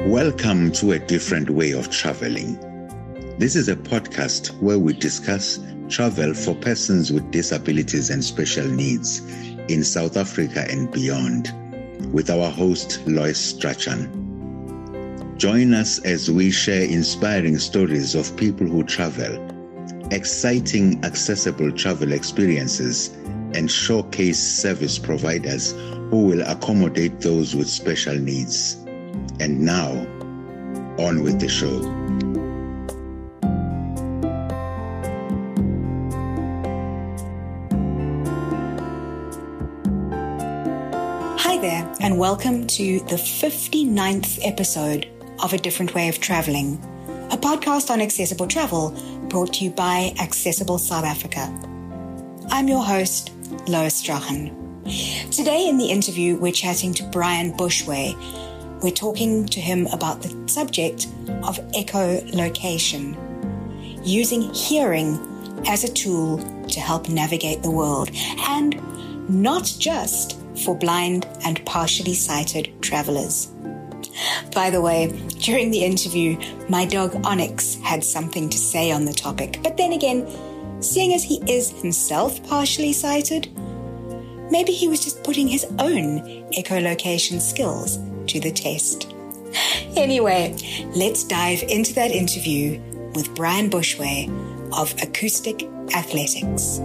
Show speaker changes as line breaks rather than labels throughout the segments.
Welcome to A Different Way of Traveling. This is a podcast where we discuss travel for persons with disabilities and special needs in South Africa and beyond, with our host, Lois Strachan. Join us as we share inspiring stories of people who travel, exciting, accessible travel experiences, and showcase service providers who will accommodate those with special needs. And now, on with the show.
Hi there, and welcome to the 59th episode of A Different Way of Traveling, a podcast on accessible travel brought to you by Accessible South Africa. I'm your host, Lois Strachan. Today in the interview, we're chatting to Brian Bushway. We're talking to him about the subject of echolocation, using hearing as a tool to help navigate the world, and not just for blind and partially sighted travelers. By the way, during the interview, my dog Onyx had something to say on the topic. But then again, seeing as he is himself partially sighted, maybe he was just putting his own echolocation skills to the test. Anyway, let's dive into that interview with Brian Bushway of Acoustic Athletics.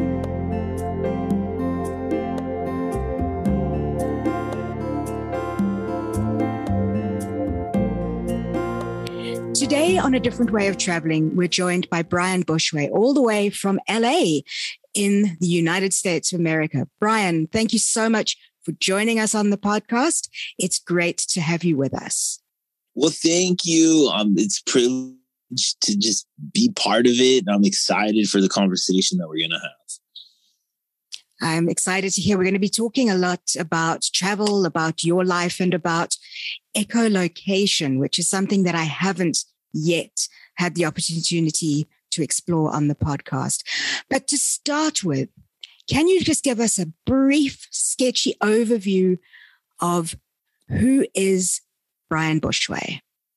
Today on A Different Way of Traveling, we're joined by Brian Bushway, all the way from LA in the United States of America. Brian, thank you so much for joining us on the podcast. It's great to have you with us.
Well, thank you. It's a privilege to just be part of it. I'm excited for the conversation that we're going to have.
I'm excited to hear. We're going to be talking a lot about travel, about your life, and about echolocation, which is something that I haven't yet had the opportunity to explore on the podcast. But to start with, can you just give us a brief, sketchy overview of who is Brian Bushway?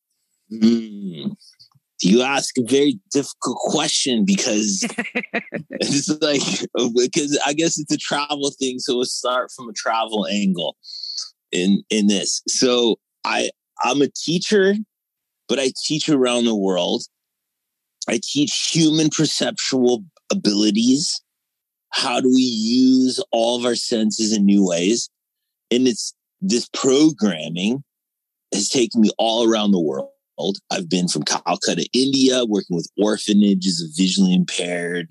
You ask a very difficult question because it's because I guess it's a travel thing. So we'll start from a travel angle in this. So I'm a teacher, but I teach around the world. I teach human perceptual abilities. How do we use all of our senses in new ways? And this programming has taken me all around the world. I've been from Calcutta, India, working with orphanages of visually impaired,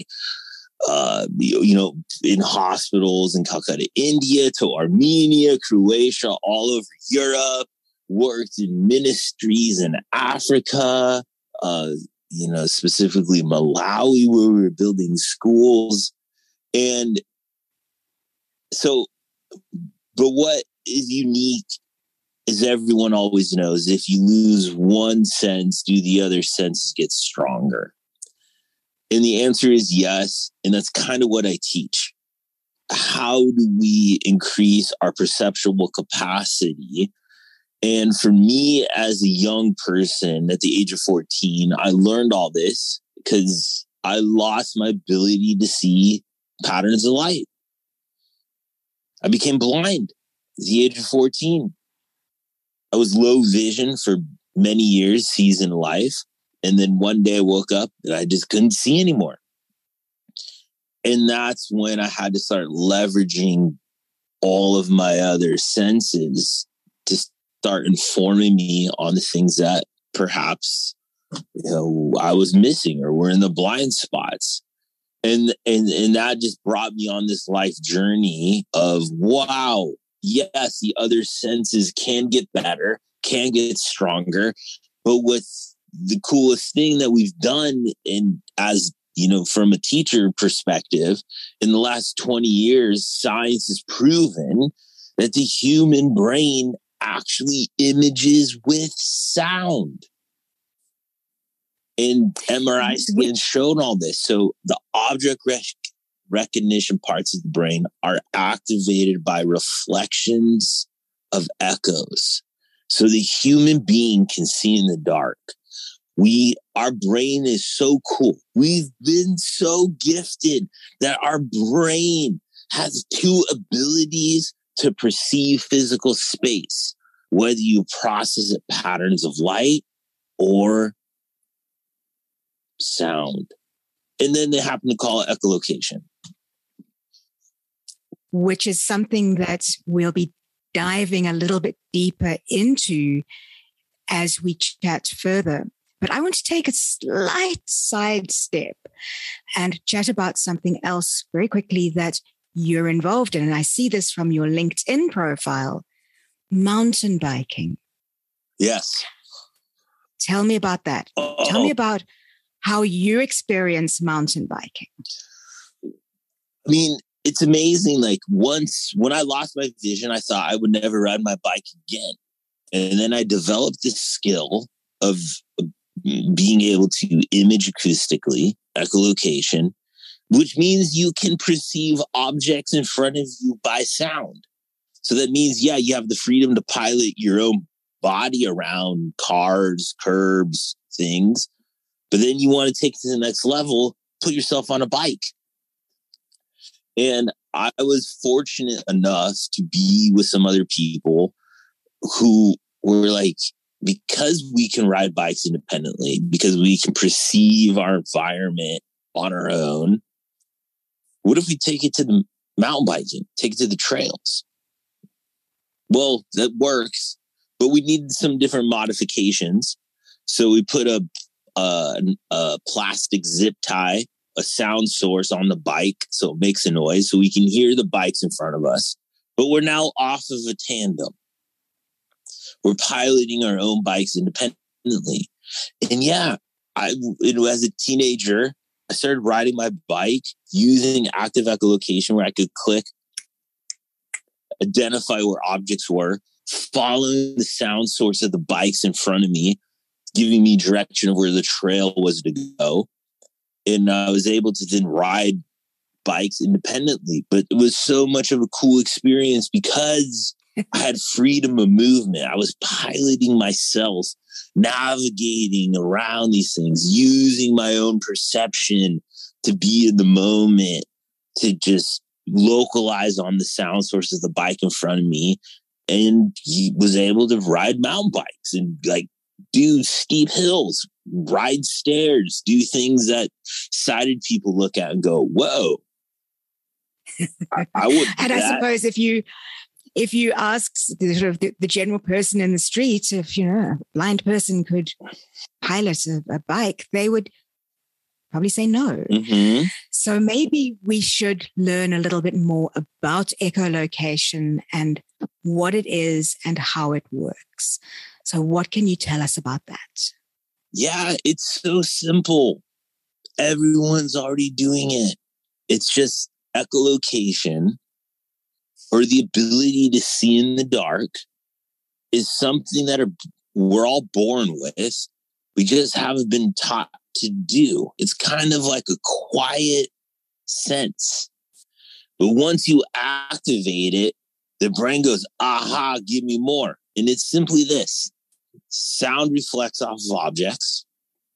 in hospitals in Calcutta, India, to Armenia, Croatia, all over Europe, worked in ministries in Africa, specifically Malawi, where we were building schools. And so, but what is unique is everyone always knows if you lose one sense, do the other senses get stronger? And the answer is yes. And that's kind of what I teach. How do we increase our perceptual capacity? And for me, as a young person at the age of 14, I learned all this because I lost my ability to see patterns of light. I became blind at the age of 14. I was low vision for many years, season of life. And then one day I woke up and I just couldn't see anymore. And that's when I had to start leveraging all of my other senses to start informing me on the things that perhaps, I was missing or were in the blind spots. And that just brought me on this life journey of, wow, yes, the other senses can get better, can get stronger. But what's the coolest thing that we've done from a teacher perspective, in the last 20 years, science has proven that the human brain actually images with sound. And MRI scans showed all this. So the object recognition parts of the brain are activated by reflections of echoes. So the human being can see in the dark. Our brain is so cool. We've been so gifted that our brain has two abilities to perceive physical space, whether you process it patterns of light or sound. And then they happen to call it echolocation.
Which is something that we'll be diving a little bit deeper into as we chat further. But I want to take a slight sidestep and chat about something else very quickly that you're involved in. And I see this from your LinkedIn profile, mountain biking.
Yes.
Tell me about that. Tell me about how you experience mountain biking.
I mean, it's amazing. Like when I lost my vision, I thought I would never ride my bike again. And then I developed this skill of being able to image acoustically, echolocation, which means you can perceive objects in front of you by sound. So that means, yeah, you have the freedom to pilot your own body around cars, curbs, things. But then you want to take it to the next level, put yourself on a bike. And I was fortunate enough to be with some other people who were like, because we can ride bikes independently, because we can perceive our environment on our own, what if we take it to the mountain biking, take it to the trails? Well, that works, but we needed some different modifications. So we put a plastic zip tie, a sound source on the bike so it makes a noise so we can hear the bikes in front of us. But we're now off of a tandem. We're piloting our own bikes independently. And yeah, as a teenager, I started riding my bike using active echolocation where I could click, identify where objects were, following the sound source of the bikes in front of me, giving me direction of where the trail was to go. And I was able to then ride bikes independently. But it was so much of a cool experience because I had freedom of movement. I was piloting myself, navigating around these things, using my own perception to be in the moment, to just localize on the sound source of the bike in front of me. And he was able to ride mountain bikes and like do steep hills, ride stairs, do things that sighted people look at and go, whoa. I would.
And I suppose if you ask the general person in the street, if a blind person could pilot a bike, they would probably say no.
Mm-hmm.
So maybe we should learn a little bit more about echolocation and what it is and how it works. So what can you tell us about that?
Yeah, it's so simple. Everyone's already doing it. It's just echolocation, or the ability to see in the dark, is something that we're all born with. We just haven't been taught to do. It's kind of like a quiet sense. But once you activate it, the brain goes, aha, give me more. And it's simply this. Sound reflects off of objects,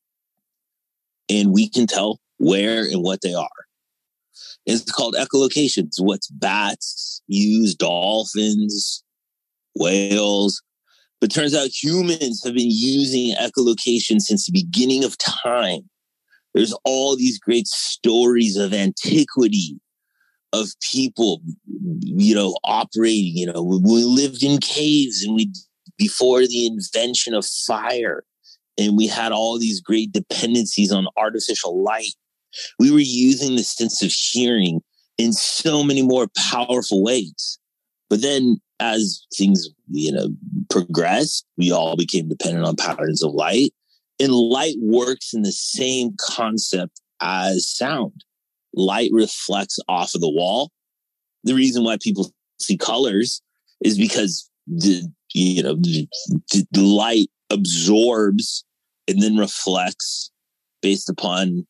and we can tell where and what they are. It's called echolocation. It's what bats use, dolphins, whales. But it turns out humans have been using echolocation since the beginning of time. There's all these great stories of antiquity, of people, operating, we lived in caves and before the invention of fire, and we had all these great dependencies on artificial light. We were using the sense of hearing in so many more powerful ways. But then as things, progressed, we all became dependent on patterns of light. And light works in the same concept as sound. Light reflects off of the wall. The reason why people see colors is because the light absorbs and then reflects based upon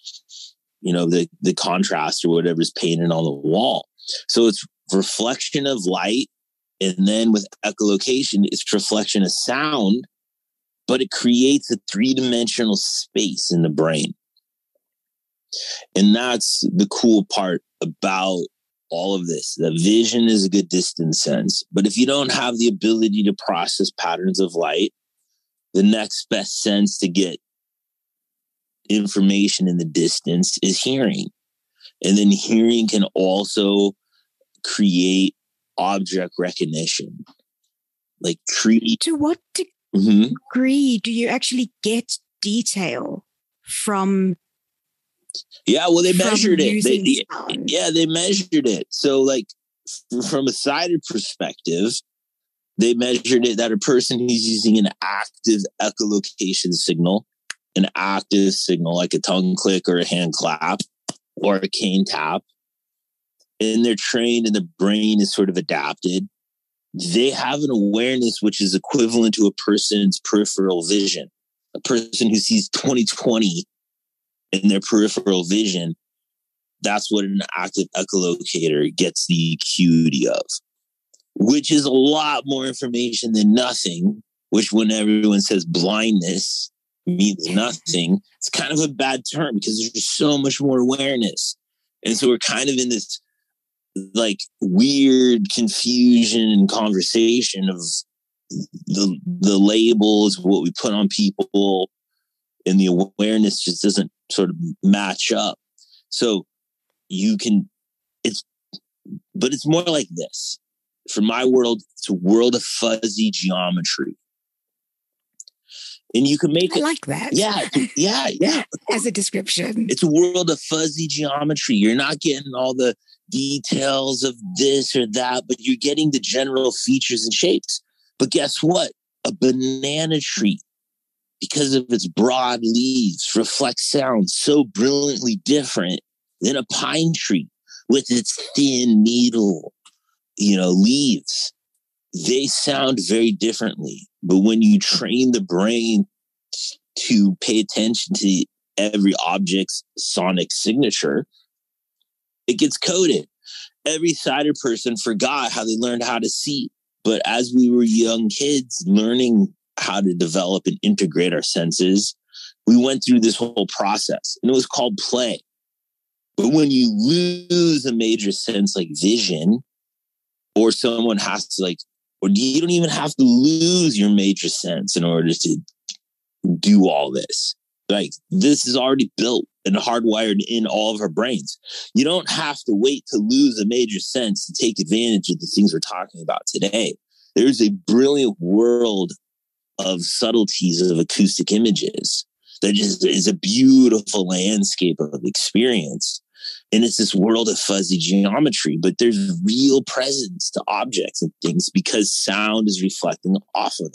the contrast or whatever's painted on the wall. So it's reflection of light And then with echolocation, it's reflection of sound, but it creates a three-dimensional space in the brain. And that's the cool part about all of this. The vision is a good distance sense, but if you don't have the ability to process patterns of light, the next best sense to get information in the distance is hearing. And then hearing can also create object recognition. Like
to what degree do you actually get detail from?
Yeah, well, they measured it. They measured it. So, like, from a sighted perspective, they measured it that a person who's using an active echolocation signal, an active signal like a tongue click or a hand clap or a cane tap, and they're trained and the brain is sort of adapted, they have an awareness which is equivalent to a person's peripheral vision. A person who sees 20/20 in their peripheral vision, that's what an active echolocator gets the acuity of, which is a lot more information than nothing, which when everyone says blindness means nothing, it's kind of a bad term because there's just so much more awareness. And so we're kind of in this like weird confusion and conversation of the labels, what we put on people, and the awareness just doesn't sort of match up. So but it's more like this. For my world, it's a world of fuzzy geometry. And you can make it
like that.
Yeah.
As a description.
It's a world of fuzzy geometry. You're not getting all the details of this or that, but you're getting the general features and shapes. But guess what? A banana tree, because of its broad leaves, reflects sound so brilliantly different than a pine tree with its thin needle, leaves. They sound very differently. But when you train the brain to pay attention to every object's sonic signature, it gets coded. Every sighted person forgot how they learned how to see. But as we were young kids learning how to develop and integrate our senses, we went through this whole process, and it was called play. But when you lose a major sense like vision, or someone has to or you don't even have to lose your major sense in order to do all this. Like, this is already built and hardwired in all of our brains. You don't have to wait to lose a major sense to take advantage of the things we're talking about today. There's a brilliant world of subtleties of acoustic images that just is a beautiful landscape of experience. And it's this world of fuzzy geometry, but there's real presence to objects and things because sound is reflecting off of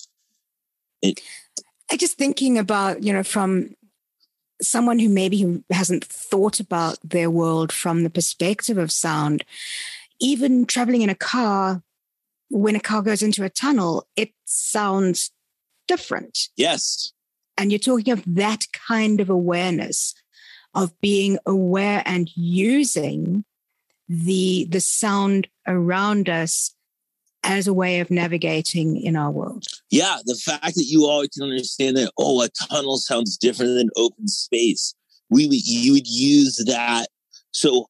them.
I just thinking about, from someone who hasn't thought about their world from the perspective of sound, even traveling in a car, when a car goes into a tunnel, it sounds different.
Yes.
And you're talking of that kind of awareness, of being aware and using the sound around us as a way of navigating in our world.
Yeah, the fact that you all can understand that, a tunnel sounds different than open space. You would use that. So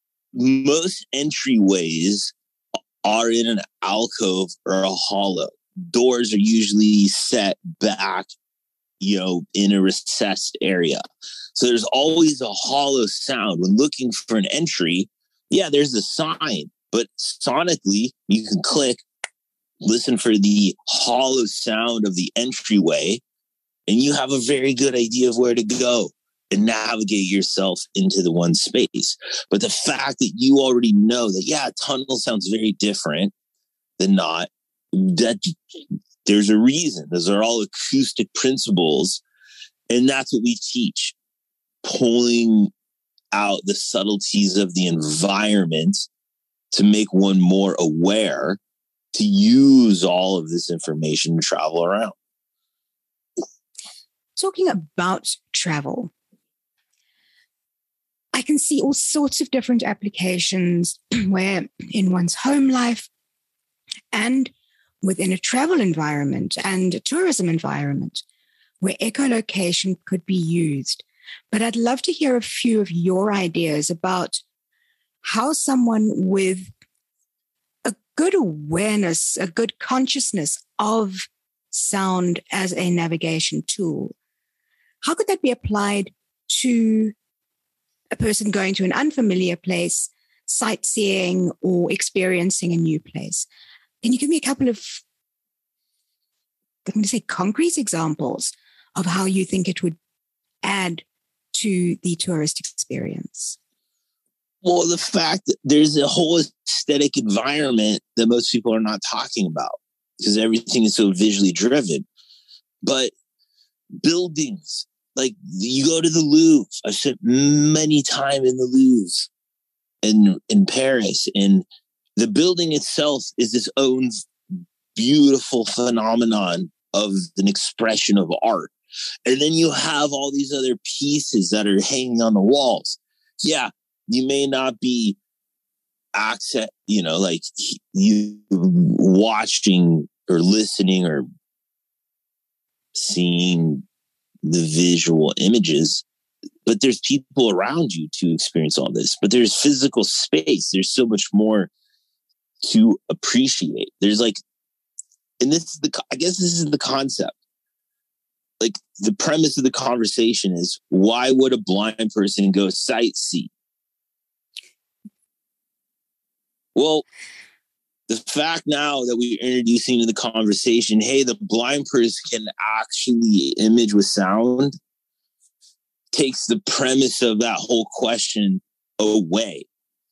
most entryways are in an alcove or a hollow. Doors are usually set back, in a recessed area. So there's always a hollow sound. When looking for an entry, there's a sign, but sonically you can click, listen for the hollow sound of the entryway, and you have a very good idea of where to go and navigate yourself into the one space. But the fact that you already know that, a tunnel sounds very different than not, that there's a reason. Those are all acoustic principles. And that's what we teach, pulling out the subtleties of the environment to make one more aware to use all of this information to travel around.
Talking about travel, I can see all sorts of different applications where in one's home life, And within a travel environment and a tourism environment where echolocation could be used. But I'd love to hear a few of your ideas about how someone with a good awareness, a good consciousness of sound as a navigation tool, how could that be applied to a person going to an unfamiliar place, sightseeing, or experiencing a new place? Can you give me a couple of, I'm going to say, concrete examples of how you think it would add to the tourist experience?
Well, the fact that there's a whole aesthetic environment that most people are not talking about because everything is so visually driven. But buildings, like you go to the Louvre. I've spent many time in the Louvre in Paris, and the building itself is its own beautiful phenomenon of an expression of art. And then you have all these other pieces that are hanging on the walls. Yeah, you may not be like you watching or listening or seeing the visual images, but there's people around you to experience all this. But there's physical space. There's so much more to appreciate. There's like, and I guess this is the concept. Like the premise of the conversation is, why would a blind person go sightsee? Well, the fact now that we're introducing to the conversation, hey, the blind person can actually image with sound, takes the premise of that whole question away.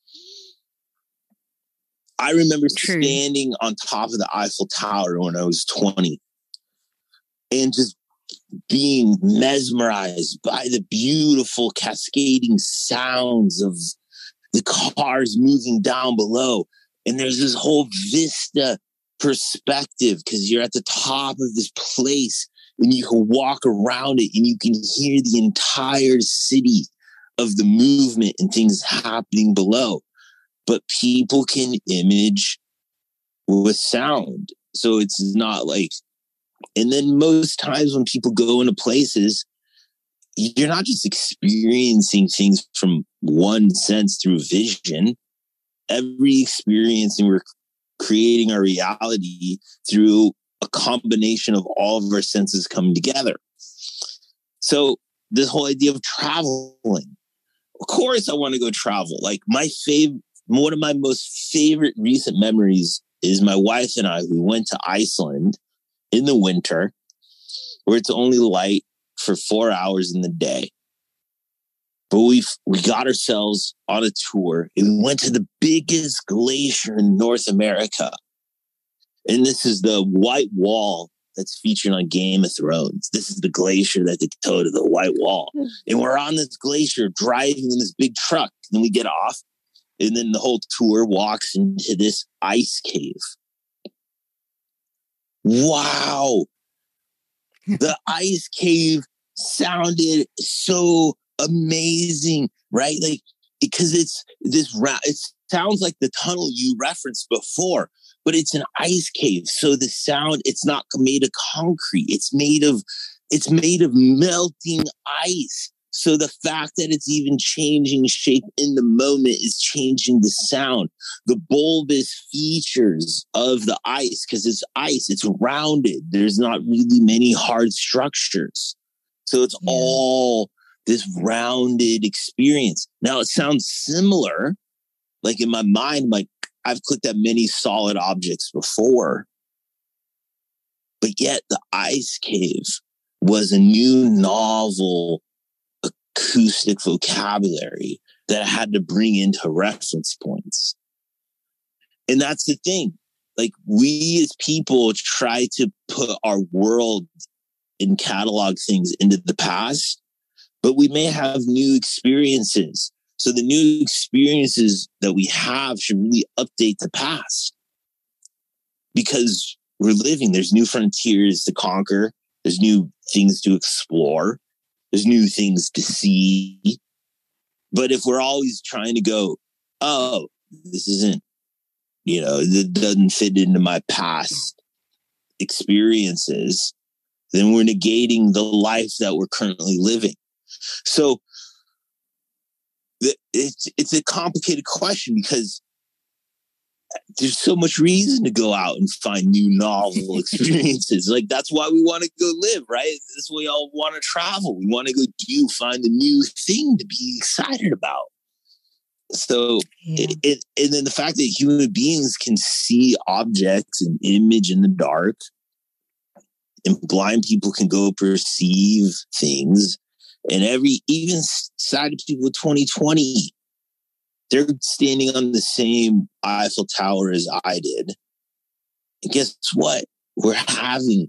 I remember standing on top of the Eiffel Tower when I was 20 and just being mesmerized by the beautiful cascading sounds of the cars moving down below. And there's this whole vista perspective because you're at the top of this place and you can walk around it and you can hear the entire city of the movement and things happening below. But people can image with sound. So it's not like, and then most times when people go into places, you're not just experiencing things from one sense through vision. Every experience, and we're creating our reality through a combination of all of our senses coming together. So this whole idea of traveling, of course I want to go travel. Like one of my most favorite recent memories is my wife and I, we went to Iceland in the winter where it's only light for 4 hours in the day. But we got ourselves on a tour and we went to the biggest glacier in North America. And this is the White Wall that's featured on Game of Thrones. This is the glacier that they tow to the White Wall. And we're on this glacier driving in this big truck. And then we get off. And then the whole tour walks into this ice cave. Wow. The ice cave sounded so amazing, right? Like, because it's this it sounds like the tunnel you referenced before, but it's an ice cave. So the sound, it's not made of concrete. It's made of melting ice. So the fact that it's even changing shape in the moment is changing the sound. The bulbous features of the ice, because it's ice, it's rounded. There's not really many hard structures. So it's all this rounded experience. Now it sounds similar, like in my mind, like I've clicked at many solid objects before, but yet the ice cave was a new novel acoustic vocabulary that I had to bring into reference points. And that's the thing. Like we as people try to put our world and catalog things into the past, but we may have new experiences. So the new experiences that we have should really update the past because we're living. There's new frontiers to conquer. There's new things to explore. There's new things to see. But if we're always trying to go, oh, this isn't that doesn't fit into my past experiences, then we're negating the life that we're currently living. So it's a complicated question because there's so much reason to go out and find new novel experiences. Like, that's why we want to go live, right? That's why we all want to travel. We want to go find a new thing to be excited about. So, and then the fact that human beings can see objects and image in the dark, and blind people can go perceive things, and even sighted people with 20/20, they're standing on the same Eiffel Tower as I did. And guess what? We're having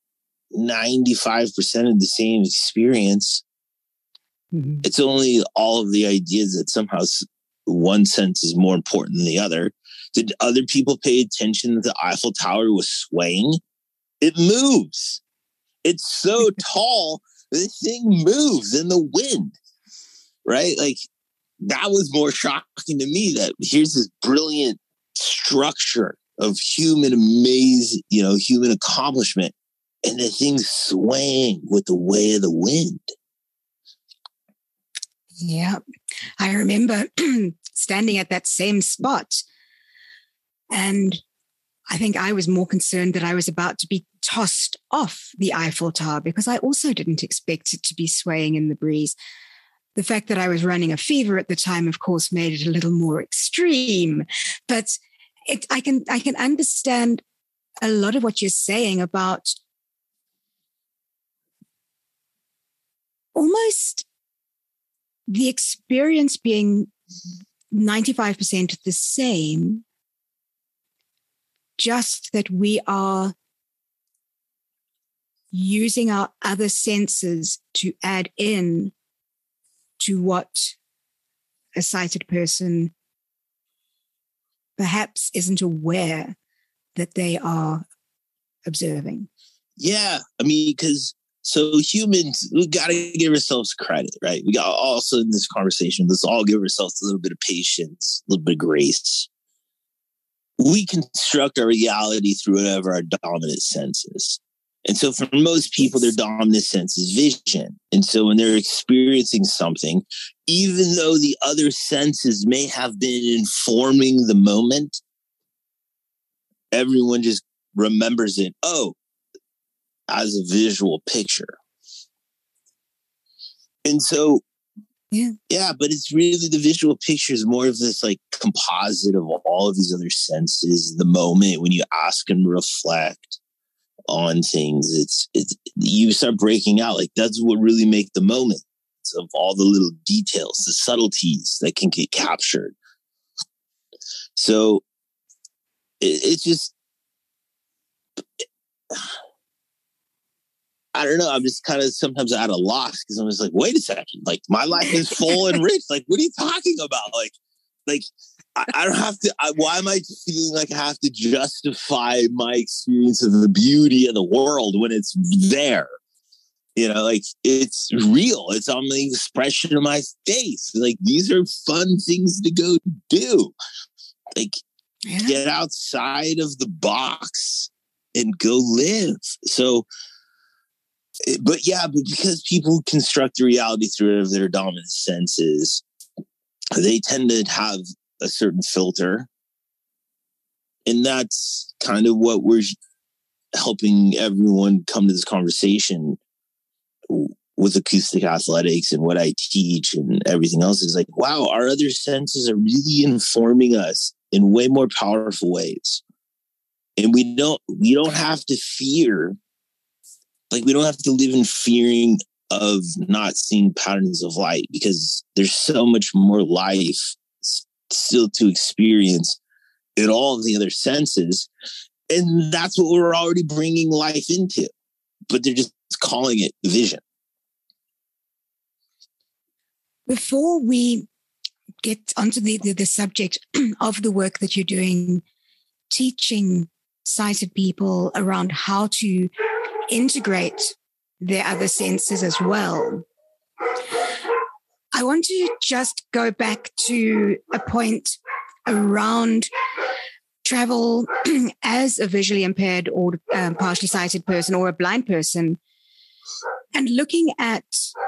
95% of the same experience. Mm-hmm. It's only all of the ideas that somehow one sense is more important than the other. Did other people pay attention that the Eiffel Tower was swaying? It moves. It's so tall, the thing moves in the wind, right? Like, that was more shocking to me, that here's this brilliant structure of human accomplishment, and the thing's swaying with the way of the wind.
Yeah. I remember standing at that same spot, and I think I was more concerned that I was about to be tossed off the Eiffel Tower, because I also didn't expect it to be swaying in the breeze. The fact that I was running a fever at the time, of course, made it a little more extreme. But I can understand a lot of what you're saying about almost the experience being 95% the same, just that we are using our other senses to add in to what a sighted person perhaps isn't aware that they are observing.
Yeah. I mean, because humans, we got to give ourselves credit, right? We got also in this conversation, let's all give ourselves a little bit of patience, a little bit of grace. We construct our reality through whatever our dominant sense is. And so for most people, their dominant sense is vision. And so when they're experiencing something, even though the other senses may have been informing the moment, everyone just remembers it, as a visual picture. And so, yeah, but it's really the visual picture is more of this like composite of all of these other senses. The moment when you ask and reflect on things, it's you start breaking out. Like, that's what really make the moment of all the little details, the subtleties that can get captured. So it's just, I don't know. I'm just kind of sometimes at a loss because I'm just like, wait a second. Like, my life is full and rich. Like, what are you talking about? Like I don't have to. Why am I feeling like I have to justify my experience of the beauty of the world when it's there? Like, it's real. It's on the expression of my face. Like, these are fun things to go do. Like, get outside of the box and go live. So, but because people construct the reality through their dominant senses, they tend to have a certain filter. And that's kind of what we're helping everyone come to this conversation with acoustic athletics and what I teach and everything else is like, wow, our other senses are really informing us in way more powerful ways. And we don't have to fear, like, we don't have to live in fearing of not seeing patterns of light, because there's so much more life still to experience in all of the other senses. And that's what we're already bringing life into, but they're just calling it vision.
Before we get onto the subject of the work that you're doing, teaching sighted people around how to integrate their other senses as well, I want to just go back to a point around travel as a visually impaired or partially sighted person or a blind person and looking at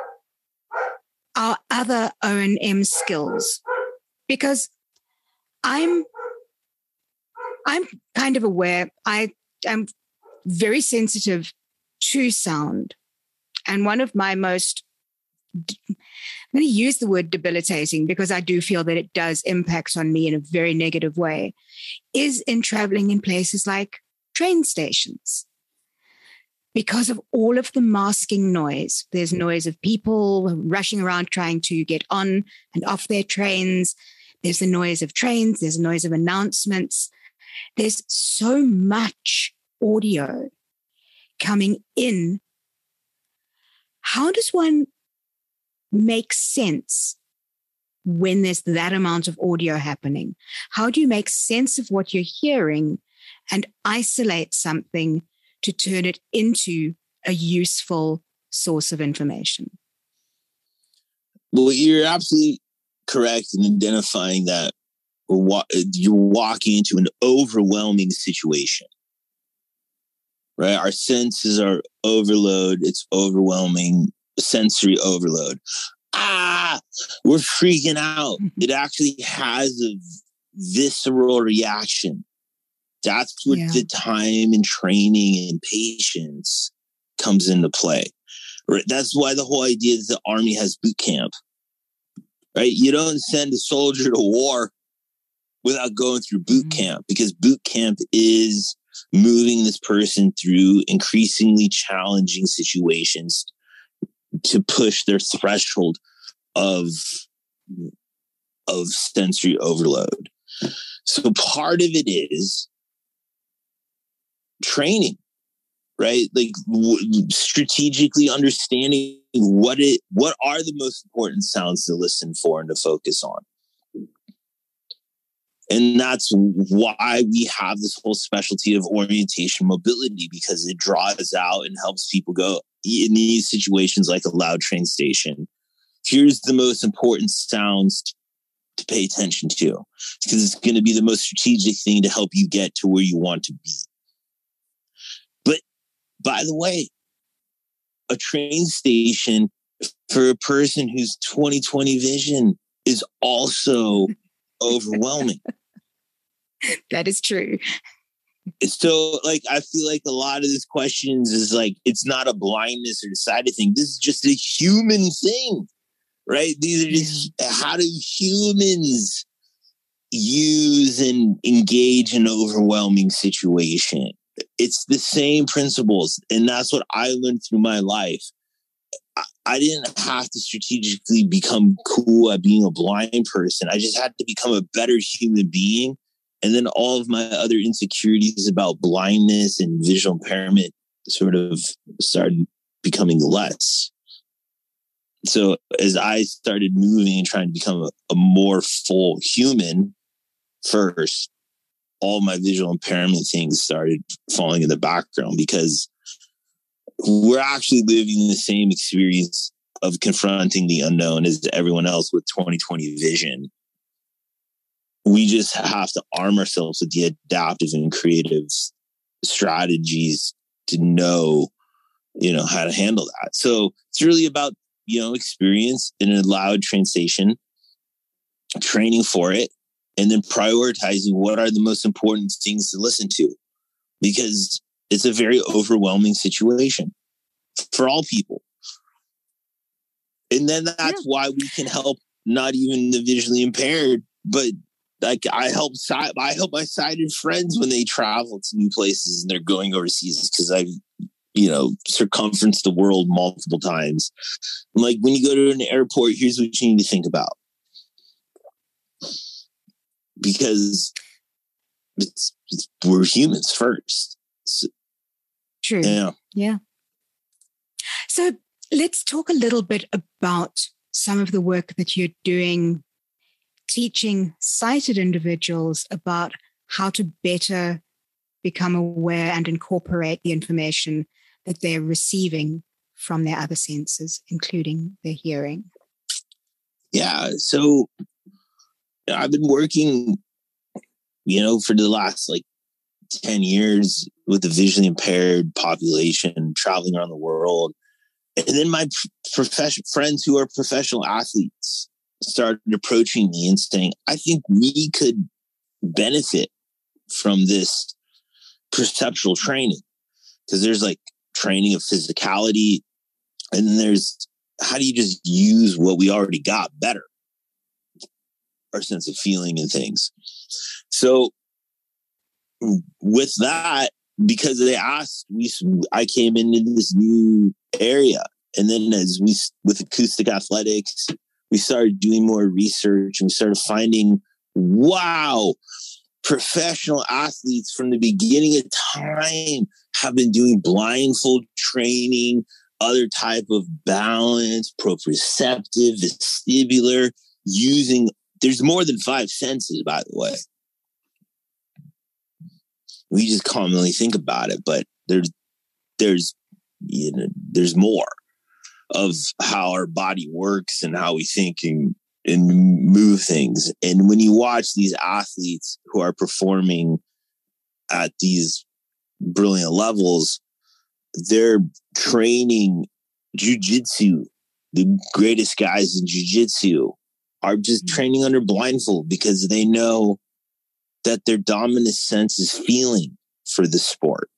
our other O&M skills, because I'm kind of aware. I am very sensitive to sound. And one of my most, I'm going to use the word debilitating because I do feel that it does impact on me in a very negative way, is in traveling in places like train stations. Because of all of the masking noise, there's noise of people rushing around trying to get on and off their trains. There's the noise of trains. There's the noise of announcements. There's so much audio coming in. How does one make sense when there's that amount of audio happening? How do you make sense of what you're hearing and isolate something to turn it into a useful source of information?
Well, you're absolutely correct in identifying that you're walking into an overwhelming situation, right? Our senses are overload. It's overwhelming, sensory overload. We're freaking out. It actually has a visceral reaction. That's what the time and training and patience comes into play. Right? That's why the whole idea that the Army has boot camp, right? You don't send a soldier to war without going through boot camp, because boot camp is moving this person through increasingly challenging situations to push their threshold of sensory overload. So part of it is training, right? Like strategically understanding what are the most important sounds to listen for and to focus on. And that's why we have this whole specialty of orientation mobility, because it draws out and helps people go in these situations like a loud train station. Here's the most important sounds to pay attention to, because it's going to be the most strategic thing to help you get to where you want to be. But by the way, a train station for a person who's 20/20 vision is also overwhelming.
That is true.
So, like, I feel like a lot of these questions is like, it's not a blindness or decided thing. This is just a human thing, right? These are just, how do humans use and engage in overwhelming situation? It's the same principles. And that's what I learned through my life. I didn't have to strategically become cool at being a blind person. I just had to become a better human being. And then all of my other insecurities about blindness and visual impairment sort of started becoming less. So as I started moving and trying to become a more full human first, all my visual impairment things started falling in the background, because we're actually living the same experience of confronting the unknown as everyone else with 20/20 vision. We just have to arm ourselves with the adaptive and creative strategies to know, how to handle that. So it's really about, experience in a loud train station, training for it, and then prioritizing what are the most important things to listen to, because it's a very overwhelming situation for all people. And then that's why we can help not even the visually impaired, but like I help my sighted friends when they travel to new places and they're going overseas, because I've, circumferenced the world multiple times. Like, when you go to an airport, here's what you need to think about, because we're humans first. So,
true. Yeah. So let's talk a little bit about some of the work that you're doing, teaching sighted individuals about how to better become aware and incorporate the information that they're receiving from their other senses, including their hearing.
Yeah. So I've been working for the last 10 years with the visually impaired population traveling around the world. And then my friends who are professional athletes started approaching me and saying, I think we could benefit from this perceptual training, because there's training of physicality, and then there's how do you just use what we already got better, our sense of feeling and things. So with that, because they asked, I came into this new area, and then with acoustic athletics, we started doing more research, and we started finding, wow, professional athletes from the beginning of time have been doing blindfold training, other type of balance, proprioceptive, vestibular, there's more than 5 senses, by the way. We just commonly think about it, but there's more of how our body works and how we think and move things. And when you watch these athletes who are performing at these brilliant levels, they're training jujitsu. The greatest guys in jujitsu are just training under blindfold because they know that their dominant sense is feeling for the sport.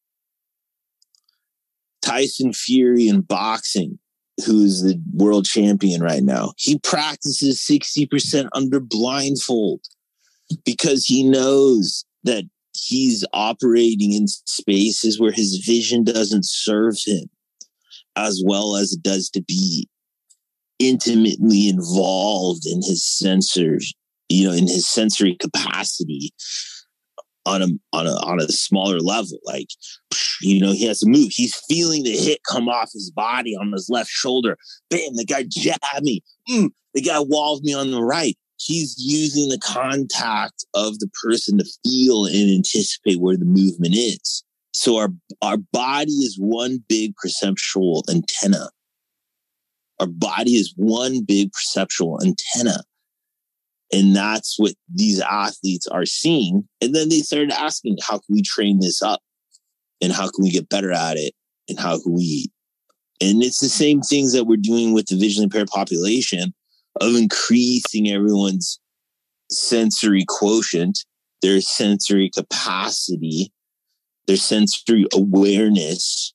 Tyson Fury in boxing, who's the world champion right now, he practices 60% under blindfold because he knows that he's operating in spaces where his vision doesn't serve him as well as it does to be intimately involved in his sensors, in his sensory capacity on a smaller level. He has to move. He's feeling the hit come off his body on his left shoulder. Bam, the guy jabbed me. The guy walled me on the right. He's using the contact of the person to feel and anticipate where the movement is. So our body is one big perceptual antenna. Our body is one big perceptual antenna. And that's what these athletes are seeing. And then they started asking, how can we train this up? And how can we get better at it? And how can we? And it's the same things that we're doing with the visually impaired population of increasing everyone's sensory quotient, their sensory capacity, their sensory awareness.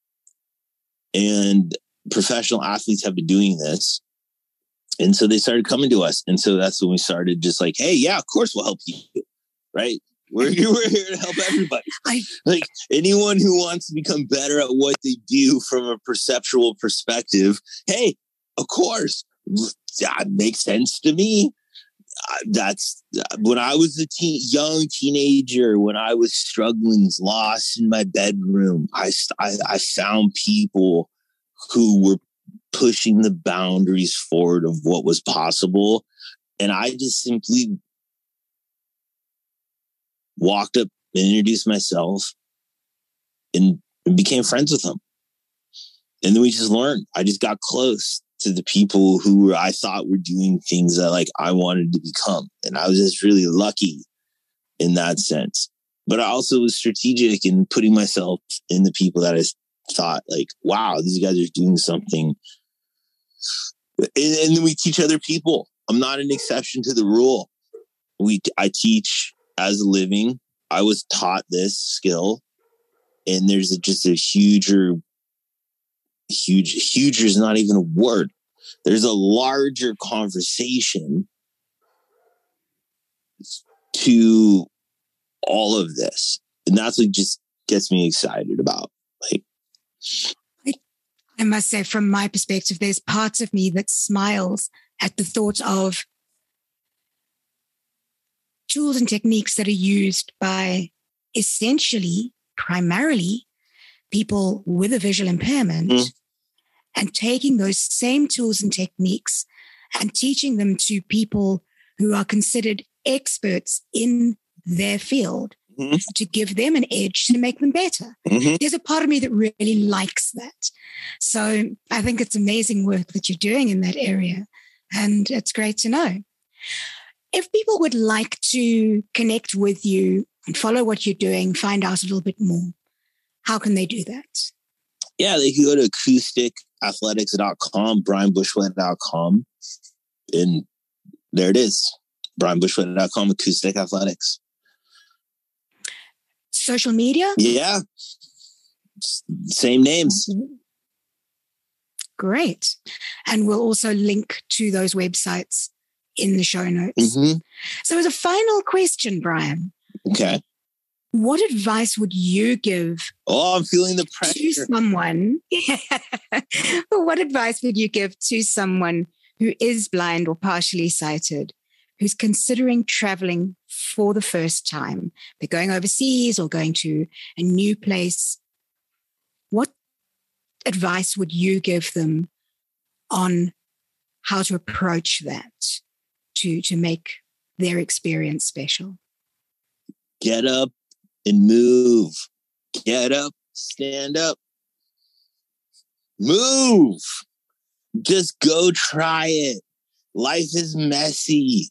And professional athletes have been doing this. And so they started coming to us. And so that's when we started just hey, yeah, of course we'll help you. Right? We're here to help everybody. Anyone who wants to become better at what they do from a perceptual perspective, hey, of course, that makes sense to me. That's when I was a young teenager, when I was struggling, lost in my bedroom, I found people who were pushing the boundaries forward of what was possible. And I just simply walked up and introduced myself and became friends with them. And then we just learned. I just got close to the people who I thought were doing things that I wanted to become. And I was just really lucky in that sense. But I also was strategic in putting myself in the people that I thought wow, these guys are doing something. And then we teach other people. I'm not an exception to the rule. I teach as a living. I was taught this skill, and there's just a huger is not even a word. There's a larger conversation to all of this. And that's what just gets me excited about.
I must say, from my perspective, there's parts of me that smiles at the thought of tools and techniques that are used by essentially, primarily, people with a visual impairment, and taking those same tools and techniques and teaching them to people who are considered experts in their field to give them an edge to make them better. There's a part of me that really likes that. So I think it's amazing work that you're doing in that area, and it's great to know. If people would like to connect with you and follow what you're doing, find out a little bit more, how can they do that?
Yeah, they can go to acousticathletics.com, brianbushwhite.com, and there it is. brianbushwhite.com, Acoustic Athletics.
Social media?
Yeah. Same names.
Great. And we'll also link to those websites in the show notes.
Mm-hmm.
So as a final question, Brian.
Okay.
What advice would you give
I'm feeling the pressure.
To someone? What advice would you give to someone who is blind or partially sighted, who's considering traveling for the first time? They're going overseas or going to a new place. What advice would you give them on how to approach that to make their experience special?
Get up and move. Get up, stand up, move. Just go try it. Life is messy.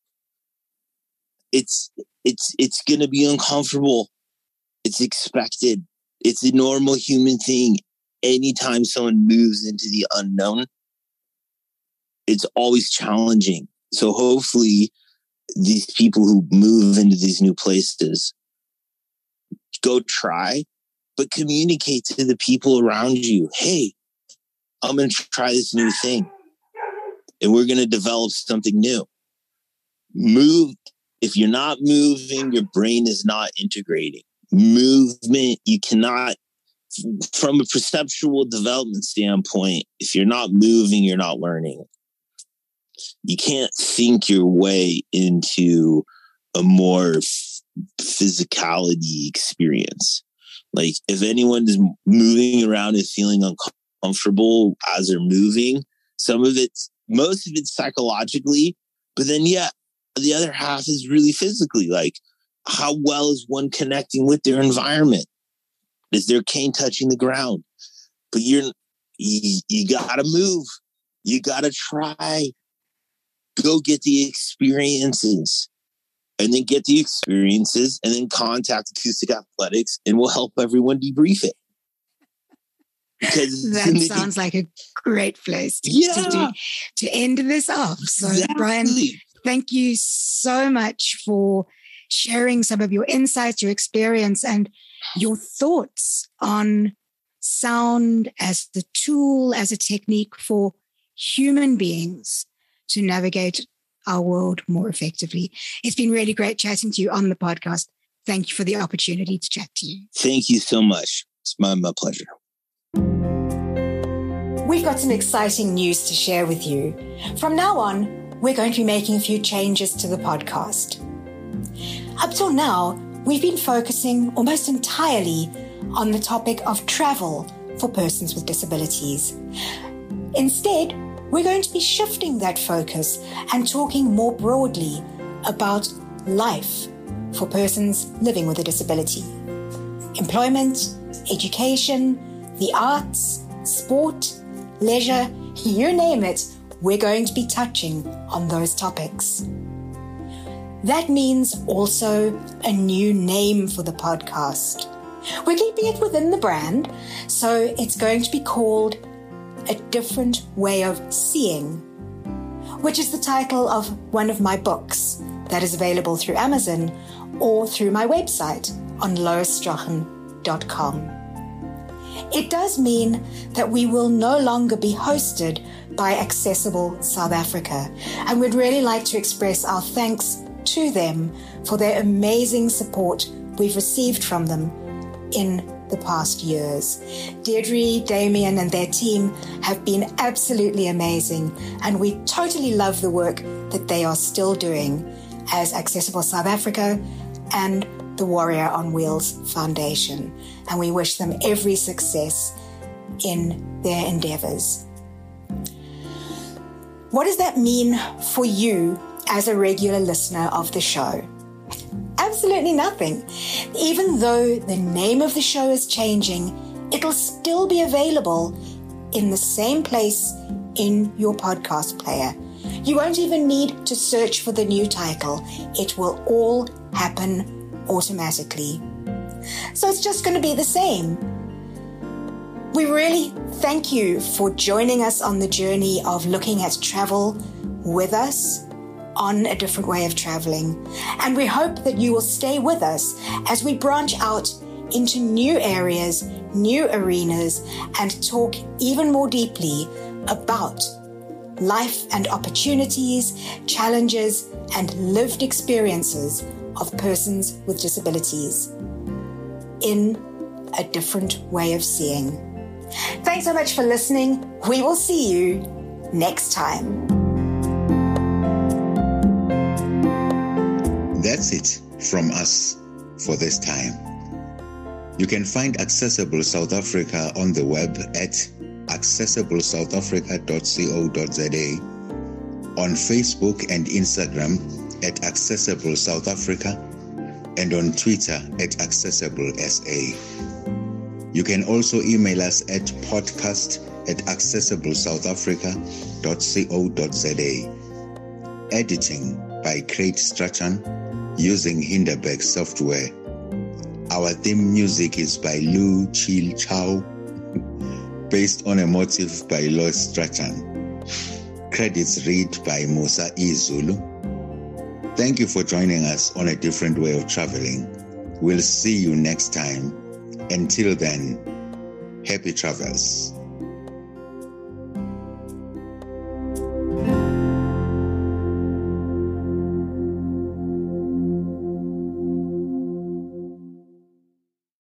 It's going to be uncomfortable. It's expected. It's a normal human thing. Anytime someone moves into the unknown, it's always challenging. So hopefully these people who move into these new places go try, but communicate to the people around you. Hey, I'm going to try this new thing and we're going to develop something new. Move. If you're not moving, your brain is not integrating. Movement, you cannot, from a perceptual development standpoint, if you're not moving, you're not learning. You can't think your way into a more physicality experience. Like if anyone is moving around and feeling uncomfortable as they're moving, most of it's psychologically, but then the other half is really physically. Like how well is one connecting with their environment? Is their cane touching the ground? But you gotta move. You gotta try. Go get the experiences. And then get the experiences and then contact Acoustic Athletics and we'll help everyone debrief it. Because
that sounds like a great place to end this off. So exactly. Brian, thank you so much for sharing some of your insights, your experience, and your thoughts on sound as the tool, as a technique for human beings to navigate our world more effectively. It's been really great chatting to you on the podcast. Thank you for the opportunity to chat to you.
Thank you so much. It's my pleasure.
We've got some exciting news to share with you. From now on, we're going to be making a few changes to the podcast. Up till now, we've been focusing almost entirely on the topic of travel for persons with disabilities. Instead, we're going to be shifting that focus and talking more broadly about life for persons living with a disability. Employment, education, the arts, sport, leisure, you name it, we're going to be touching on those topics. That means also a new name for the podcast. We're keeping it within the brand, so it's going to be called A Different Way of Seeing, which is the title of one of my books that is available through Amazon or through my website on loisstrachan.com. It does mean that we will no longer be hosted by Accessible South Africa, and we'd really like to express our thanks to them for their amazing support we've received from them in the past years. Deirdre, Damien, and their team have been absolutely amazing, and we totally love the work that they are still doing as Accessible South Africa and the Warrior on Wheels Foundation, and we wish them every success in their endeavors. What does that mean for you as a regular listener of the show? Absolutely nothing. Even though the name of the show is changing, it'll still be available in the same place in your podcast player. You won't even need to search for the new title. It will all happen automatically. So it's just going to be the same. We really thank you for joining us on the journey of looking at travel with us on A Different Way of Traveling. And we hope that you will stay with us as we branch out into new areas, new arenas, and talk even more deeply about life and opportunities, challenges, and lived experiences of persons with disabilities in A Different Way of Seeing. Thanks so much for listening. We will see you next time.
That's it from us for this time. You can find Accessible South Africa on the web at accessiblesouthafrica.co.za, on Facebook and Instagram at Accessible South Africa, and on Twitter at AccessibleSA. You can also email us at podcast@accessiblesouthafrica.co.za. Editing by Craig Strachan using Hinderberg software. Our theme music is by Lu Chil Chow, based on a motif by Lois Strachan. Credits read by Musa Izulu. Thank you for joining us on A Different Way of Traveling. We'll see you next time. Until then, happy travels.